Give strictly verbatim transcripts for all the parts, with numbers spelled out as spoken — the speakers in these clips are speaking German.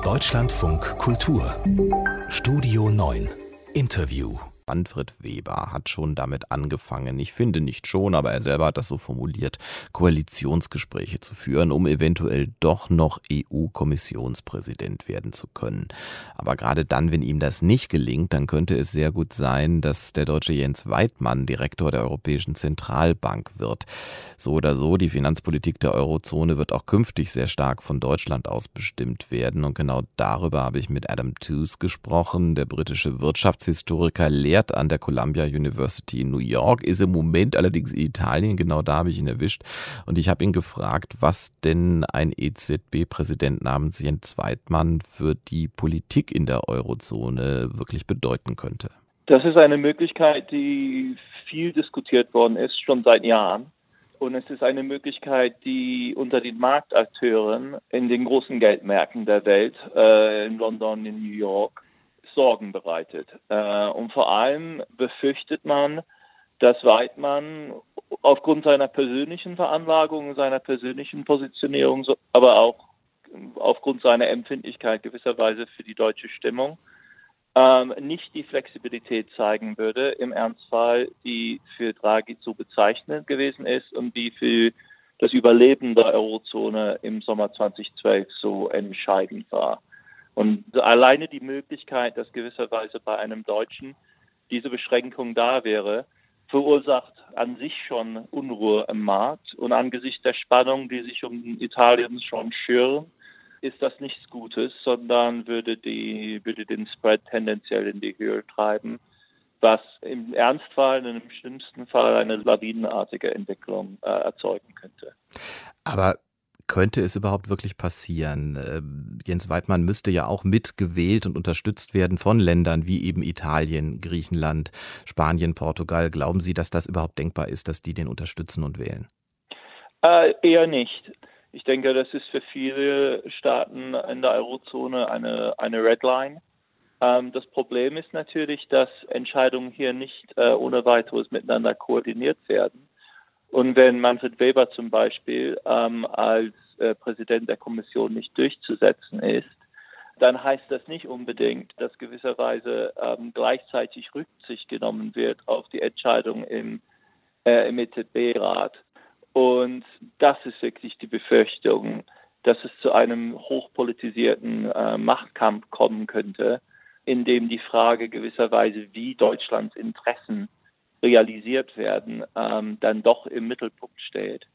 Deutschlandfunk Kultur Studio neun Interview. Manfred Weber hat schon damit angefangen, ich finde nicht schon, aber er selber hat das so formuliert, Koalitionsgespräche zu führen, um eventuell doch noch E U-Kommissionspräsident werden zu können. Aber gerade dann, wenn ihm das nicht gelingt, dann könnte es sehr gut sein, dass der Deutsche Jens Weidmann Direktor der Europäischen Zentralbank wird. So oder so, die Finanzpolitik der Eurozone wird auch künftig sehr stark von Deutschland aus bestimmt werden. Und genau darüber habe ich mit Adam Tooze gesprochen, der britische Wirtschaftshistoriker, lehrt an der Columbia University in New York, ist im Moment allerdings in Italien, genau da habe ich ihn erwischt. Und ich habe ihn gefragt, was denn ein E Z B-Präsident namens Jens Weidmann für die Politik in der Eurozone wirklich bedeuten könnte. Das ist eine Möglichkeit, die viel diskutiert worden ist, schon seit Jahren. Und es ist eine Möglichkeit, die unter den Marktakteuren in den großen Geldmärkten der Welt, äh, in London, in New York, Sorgen bereitet. Äh, und vor allem befürchtet man, dass Weidmann aufgrund seiner persönlichen Veranlagung, seiner persönlichen Positionierung, aber auch aufgrund seiner Empfindlichkeit gewisserweise für die deutsche Stimmung, ähm, nicht die Flexibilität zeigen würde, im Ernstfall, die für Draghi so bezeichnend gewesen ist und die für das Überleben der Eurozone im Sommer zweitausendzwölf so entscheidend war. Und alleine die Möglichkeit, dass gewisserweise bei einem Deutschen diese Beschränkung da wäre, verursacht an sich schon Unruhe im Markt. Und angesichts der Spannung, die sich um Italien schon schüren, ist das nichts Gutes, sondern würde die, würde den Spread tendenziell in die Höhe treiben, was im Ernstfall, in dem schlimmsten Fall eine lawinenartige Entwicklung äh, erzeugen könnte. Aber könnte es überhaupt wirklich passieren? Ähm, Jens Weidmann müsste ja auch mitgewählt und unterstützt werden von Ländern wie eben Italien, Griechenland, Spanien, Portugal. Glauben Sie, dass das überhaupt denkbar ist, dass die den unterstützen und wählen? Äh, eher nicht. Ich denke, das ist für viele Staaten in der Eurozone eine, eine Redline. Ähm, das Problem ist natürlich, dass Entscheidungen hier nicht äh, ohne weiteres miteinander koordiniert werden. Und wenn Manfred Weber zum Beispiel ähm, als äh, Präsident der Kommission nicht durchzusetzen ist, dann heißt das nicht unbedingt, dass gewisserweise ähm, gleichzeitig Rücksicht genommen wird auf die Entscheidung im, äh, im E Z B-Rat. Und das ist wirklich die Befürchtung, dass es zu einem hochpolitisierten äh, Machtkampf kommen könnte, in dem die Frage gewisserweise, wie Deutschlands Interessen realisiert werden, ähm, dann doch im Mittelpunkt steht.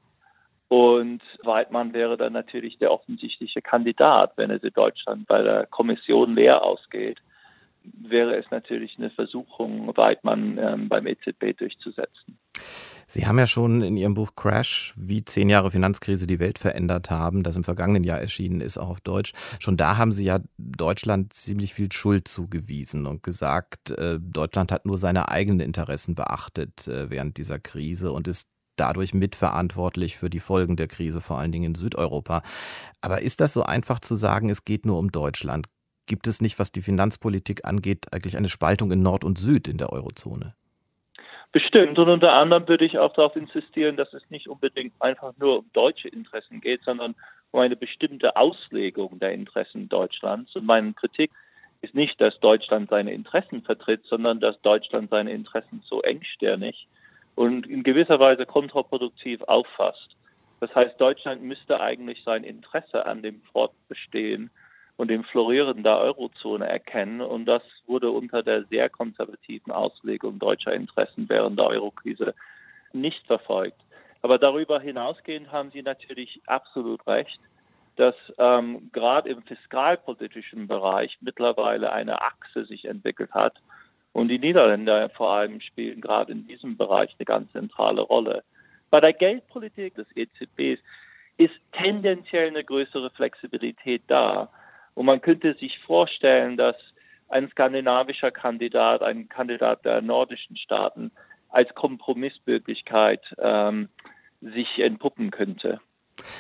Und Weidmann wäre dann natürlich der offensichtliche Kandidat. Wenn es in Deutschland bei der Kommission leer ausgeht, wäre es natürlich eine Versuchung, Weidmann ähm, beim E Z B durchzusetzen. Sie haben ja schon in Ihrem Buch Crash, wie zehn Jahre Finanzkrise die Welt verändert haben, das im vergangenen Jahr erschienen ist, auch auf Deutsch. Schon da haben Sie ja Deutschland ziemlich viel Schuld zugewiesen und gesagt, äh, Deutschland hat nur seine eigenen Interessen beachtet äh, während dieser Krise und ist dadurch mitverantwortlich für die Folgen der Krise, vor allen Dingen in Südeuropa. Aber ist das so einfach zu sagen, es geht nur um Deutschland? Gibt es nicht, was die Finanzpolitik angeht, eigentlich eine Spaltung in Nord und Süd in der Eurozone? Bestimmt. Und unter anderem würde ich auch darauf insistieren, dass es nicht unbedingt einfach nur um deutsche Interessen geht, sondern um eine bestimmte Auslegung der Interessen Deutschlands. Und meine Kritik ist nicht, dass Deutschland seine Interessen vertritt, sondern dass Deutschland seine Interessen so engstirnig und in gewisser Weise kontraproduktiv auffasst. Das heißt, Deutschland müsste eigentlich sein Interesse an dem Fortbestehen und dem Florieren der Eurozone erkennen. Und das wurde unter der sehr konservativen Auslegung deutscher Interessen während der Eurokrise nicht verfolgt. Aber darüber hinausgehend haben Sie natürlich absolut recht, dass ähm, gerade im fiskalpolitischen Bereich mittlerweile eine Achse sich entwickelt hat. Und die Niederländer vor allem spielen gerade in diesem Bereich eine ganz zentrale Rolle. Bei der Geldpolitik des E Z Bs ist tendenziell eine größere Flexibilität da. Und man könnte sich vorstellen, dass ein skandinavischer Kandidat, ein Kandidat der nordischen Staaten als Kompromissmöglichkeit ähm, sich entpuppen könnte.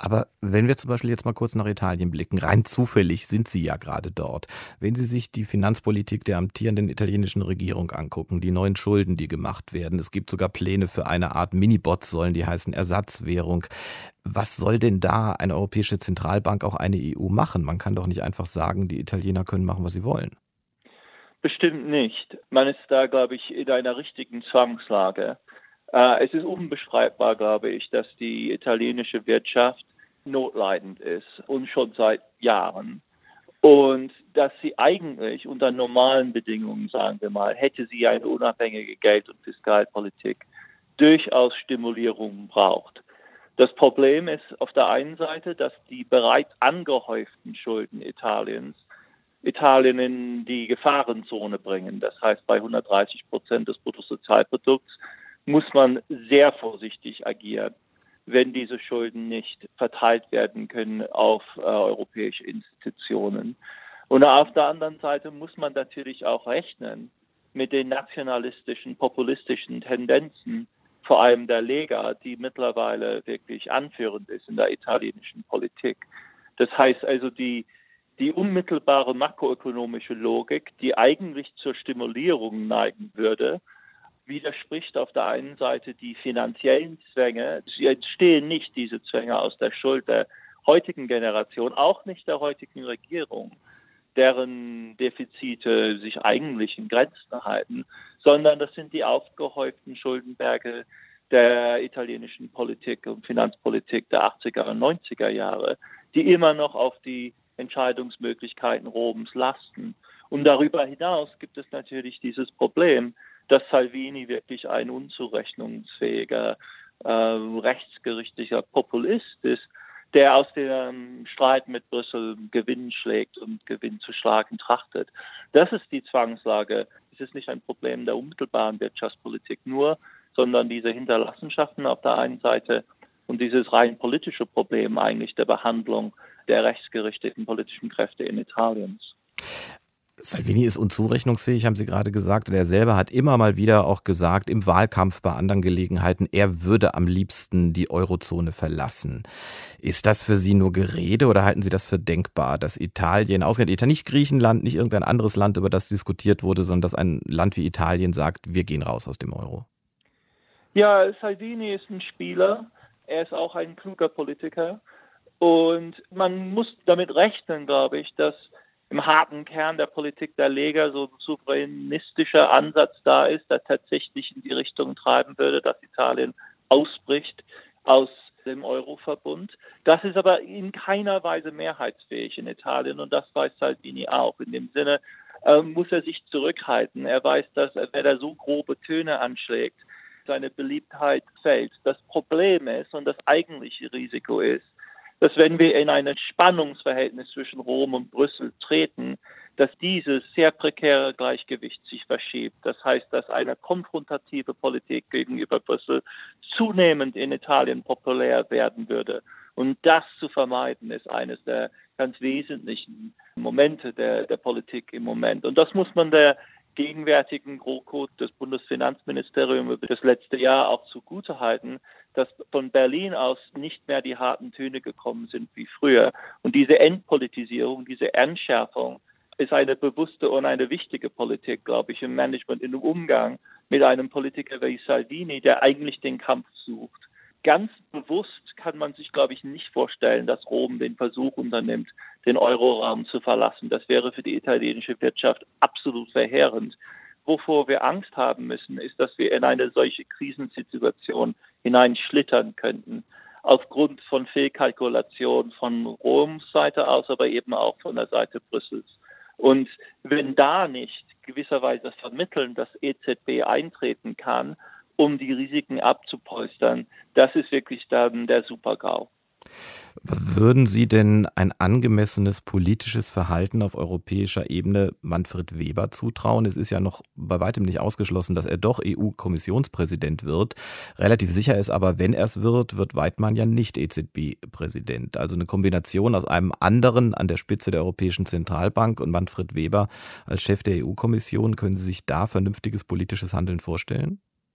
Aber wenn wir zum Beispiel jetzt mal kurz nach Italien blicken, rein zufällig sind Sie ja gerade dort. Wenn Sie sich die Finanzpolitik der amtierenden italienischen Regierung angucken, die neuen Schulden, die gemacht werden, es gibt sogar Pläne für eine Art Mini-Bot-Säulen, die heißen Ersatzwährung. Was soll denn da eine europäische Zentralbank, auch eine E U, machen? Man kann doch nicht einfach sagen, die Italiener können machen, was sie wollen. Bestimmt nicht. Man ist da, glaube ich, in einer richtigen Zwangslage. Äh, es ist unbeschreibbar, glaube ich, dass die italienische Wirtschaft notleidend ist und schon seit Jahren. Und dass sie eigentlich unter normalen Bedingungen, sagen wir mal, hätte sie eine unabhängige Geld- und Fiskalpolitik, durchaus Stimulierung braucht. Das Problem ist auf der einen Seite, dass die bereits angehäuften Schulden Italiens Italien in die Gefahrenzone bringen. Das heißt, bei hundertdreißig Prozent des Bruttosozialprodukts muss man sehr vorsichtig agieren, wenn diese Schulden nicht verteilt werden können auf äh, europäische Institutionen. Und auf der anderen Seite muss man natürlich auch rechnen mit den nationalistischen, populistischen Tendenzen, vor allem der Lega, die mittlerweile wirklich anführend ist in der italienischen Politik. Das heißt also, die Die unmittelbare makroökonomische Logik, die eigentlich zur Stimulierung neigen würde, widerspricht auf der einen Seite die finanziellen Zwänge. Sie entstehen nicht, diese Zwänge, aus der Schuld der heutigen Generation, auch nicht der heutigen Regierung, deren Defizite sich eigentlich in Grenzen halten, sondern das sind die aufgehäuften Schuldenberge der italienischen Politik und Finanzpolitik der achtziger und neunziger Jahre, die immer noch auf die Entscheidungsmöglichkeiten Roms lasten. Und darüber hinaus gibt es natürlich dieses Problem, dass Salvini wirklich ein unzurechnungsfähiger, äh, rechtsgerichtlicher Populist ist, der aus dem Streit mit Brüssel Gewinn schlägt und Gewinn zu schlagen trachtet. Das ist die Zwangslage. Es ist nicht ein Problem der unmittelbaren Wirtschaftspolitik nur, sondern diese Hinterlassenschaften auf der einen Seite und dieses rein politische Problem eigentlich der Behandlung der rechtsgerichteten politischen Kräfte in Italiens. Salvini ist unzurechnungsfähig, haben Sie gerade gesagt. Und er selber hat immer mal wieder auch gesagt, im Wahlkampf bei anderen Gelegenheiten, er würde am liebsten die Eurozone verlassen. Ist das für Sie nur Gerede oder halten Sie das für denkbar, dass Italien, ausgerechnet Italien, nicht Griechenland, nicht irgendein anderes Land, über das diskutiert wurde, sondern dass ein Land wie Italien sagt, wir gehen raus aus dem Euro? Ja, Salvini ist ein Spieler. Er ist auch ein kluger Politiker. Und man muss damit rechnen, glaube ich, dass im harten Kern der Politik der Lega so ein souveränistischer Ansatz da ist, der tatsächlich in die Richtung treiben würde, dass Italien ausbricht aus dem Euro-Verbund. Das ist aber in keiner Weise mehrheitsfähig in Italien und das weiß Salvini auch. In dem Sinne äh, muss er sich zurückhalten. Er weiß, dass wenn er so grobe Töne anschlägt, seine Beliebtheit fällt. Das Problem ist und das eigentliche Risiko ist, dass wenn wir in ein Spannungsverhältnis zwischen Rom und Brüssel treten, dass dieses sehr prekäre Gleichgewicht sich verschiebt. Das heißt, dass eine konfrontative Politik gegenüber Brüssel zunehmend in Italien populär werden würde. Und das zu vermeiden, ist eines der ganz wesentlichen Momente der, der Politik im Moment. Und das muss man der gegenwärtigen GroKo des Bundesfinanzministeriums über das letzte Jahr auch zugutehalten, dass von Berlin aus nicht mehr die harten Töne gekommen sind wie früher. Und diese Entpolitisierung, diese Entschärfung ist eine bewusste und eine wichtige Politik, glaube ich, im Management, im Umgang mit einem Politiker wie Salvini, der eigentlich den Kampf sucht. Ganz bewusst kann man sich, glaube ich, nicht vorstellen, dass Rom den Versuch unternimmt, den Euroraum zu verlassen. Das wäre für die italienische Wirtschaft absolut verheerend. Wovor wir Angst haben müssen, ist, dass wir in eine solche Krisensituation hineinschlittern könnten. Aufgrund von Fehlkalkulation von Roms Seite aus, aber eben auch von der Seite Brüssels. Und wenn da nicht gewisserweise vermitteln, dass E Z B eintreten kann, um die Risiken abzupolstern, das ist wirklich dann der Super-GAU. Würden Sie denn ein angemessenes politisches Verhalten auf europäischer Ebene Manfred Weber zutrauen? Es ist ja noch bei weitem nicht ausgeschlossen, dass er doch E U-Kommissionspräsident wird. Relativ sicher ist aber, wenn er es wird, wird Weidmann ja nicht E Z B-Präsident. Also eine Kombination aus einem anderen an der Spitze der Europäischen Zentralbank und Manfred Weber als Chef der E U-Kommission. Können Sie sich da vernünftiges politisches Handeln vorstellen?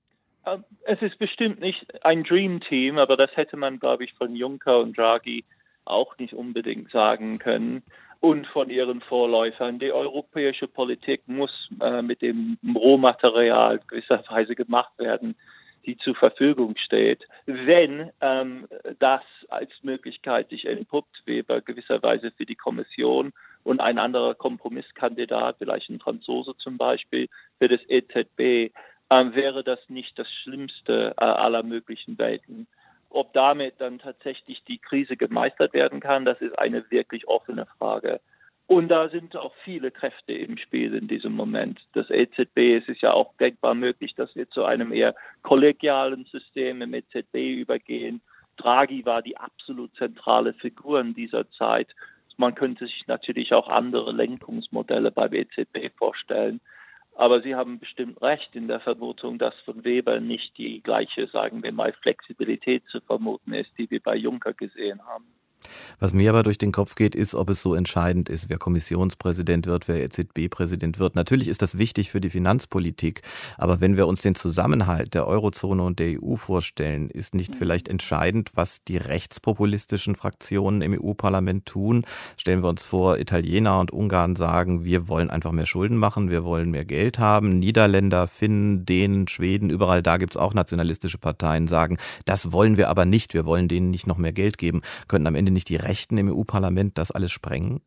Es ist bestimmt nicht ein Dream-Team, aber das hätte man, glaube ich, von Juncker und Draghi auch nicht unbedingt sagen können. Und von ihren Vorläufern. Die europäische Politik muss äh, mit dem Rohmaterial gewisserweise gemacht werden, die zur Verfügung steht. Wenn ähm, das als Möglichkeit sich entpuppt, Weber gewisserweise für die Kommission und ein anderer Kompromisskandidat, vielleicht ein Franzose zum Beispiel, für das E Z B, ähm, wäre das nicht das Schlimmste äh, aller möglichen Welten. Ob damit dann tatsächlich die Krise gemeistert werden kann, das ist eine wirklich offene Frage. Und da sind auch viele Kräfte im Spiel in diesem Moment. Das E Z B, es ist ja auch denkbar möglich, dass wir zu einem eher kollegialen System im E Z B übergehen. Draghi war die absolut zentrale Figur in dieser Zeit. Man könnte sich natürlich auch andere Lenkungsmodelle beim E Z B vorstellen. Aber Sie haben bestimmt recht in der Vermutung, dass von Weber nicht die gleiche, sagen wir mal, Flexibilität zu vermuten ist, die wir bei Juncker gesehen haben. Was mir aber durch den Kopf geht, ist, ob es so entscheidend ist, wer Kommissionspräsident wird, wer E Z B-Präsident wird. Natürlich ist das wichtig für die Finanzpolitik, aber wenn wir uns den Zusammenhalt der Eurozone und der E U vorstellen, ist nicht vielleicht entscheidend, was die rechtspopulistischen Fraktionen im E U-Parlament tun? Stellen wir uns vor, Italiener und Ungarn sagen, wir wollen einfach mehr Schulden machen, wir wollen mehr Geld haben. Niederländer, Finnen, Dänen, Schweden, überall da gibt es auch nationalistische Parteien, sagen, das wollen wir aber nicht, wir wollen denen nicht noch mehr Geld geben. Könnten am Ende nicht die Rechten im E U-Parlament das alles sprengen?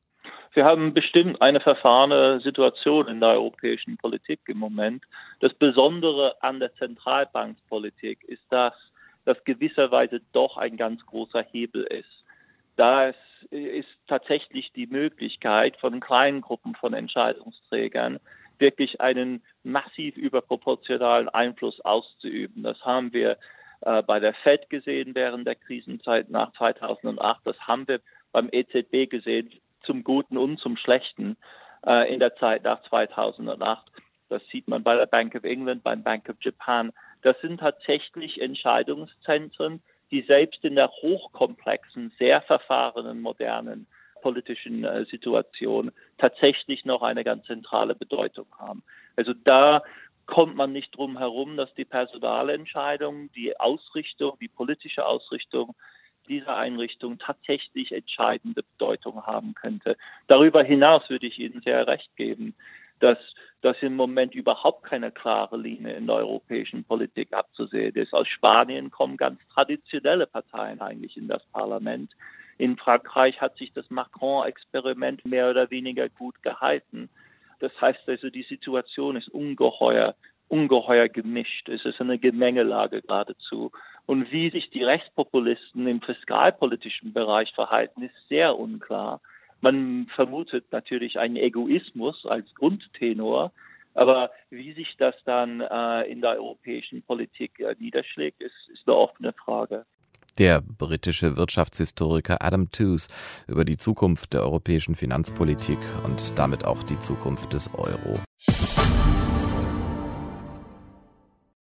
Wir haben bestimmt eine verfahrene Situation in der europäischen Politik im Moment. Das Besondere an der Zentralbankpolitik ist, dass das gewisserweise doch ein ganz großer Hebel ist. Da es ist tatsächlich die Möglichkeit von kleinen Gruppen von Entscheidungsträgern wirklich einen massiv überproportionalen Einfluss auszuüben. Das haben wir bei der Fed gesehen während der Krisenzeit nach zweitausendacht. Das haben wir beim E Z B gesehen, zum Guten und zum Schlechten äh, in der Zeit nach zweitausendacht. Das sieht man bei der Bank of England, beim Bank of Japan. Das sind tatsächlich Entscheidungszentren, die selbst in der hochkomplexen, sehr verfahrenen, modernen politischen äh, Situation tatsächlich noch eine ganz zentrale Bedeutung haben. Also da kommt man nicht drum herum, dass die Personalentscheidung, die Ausrichtung, die politische Ausrichtung dieser Einrichtung tatsächlich entscheidende Bedeutung haben könnte. Darüber hinaus würde ich Ihnen sehr recht geben, dass, dass im Moment überhaupt keine klare Linie in der europäischen Politik abzusehen ist. Aus Spanien kommen ganz traditionelle Parteien eigentlich in das Parlament. In Frankreich hat sich das Macron-Experiment mehr oder weniger gut gehalten. Das heißt also, die Situation ist ungeheuer, ungeheuer gemischt. Es ist eine Gemengelage geradezu. Und wie sich die Rechtspopulisten im fiskalpolitischen Bereich verhalten, ist sehr unklar. Man vermutet natürlich einen Egoismus als Grundtenor. Aber wie sich das dann äh, in der europäischen Politik äh, niederschlägt, ist, ist eine offene Frage. Der britische Wirtschaftshistoriker Adam Tooze über die Zukunft der europäischen Finanzpolitik und damit auch die Zukunft des Euro.